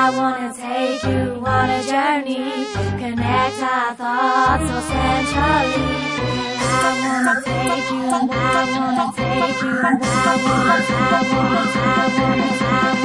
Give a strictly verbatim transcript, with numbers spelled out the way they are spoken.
I wanna take you on a journey, connect our thoughts so centrally. I wanna take you, I wanna take you, I wanna, I wanna, I wanna, I wanna.